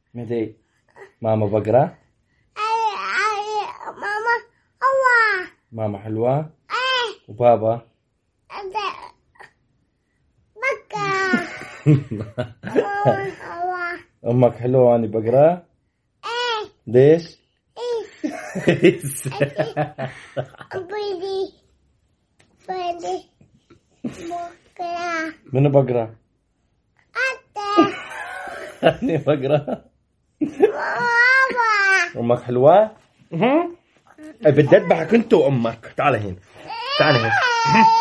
مهدي ماما بقرة. ماما حلوة. ماما حلوة. وبابا بقرة. حلوة. امك حلوة واني بقرة. ليش؟ بيدي بقرة. منو بقرة؟ أنت. أني بقرة. بابا. امك حلوة؟ بدي اذبحك انت وامك. تعال هنا. تعال هنا.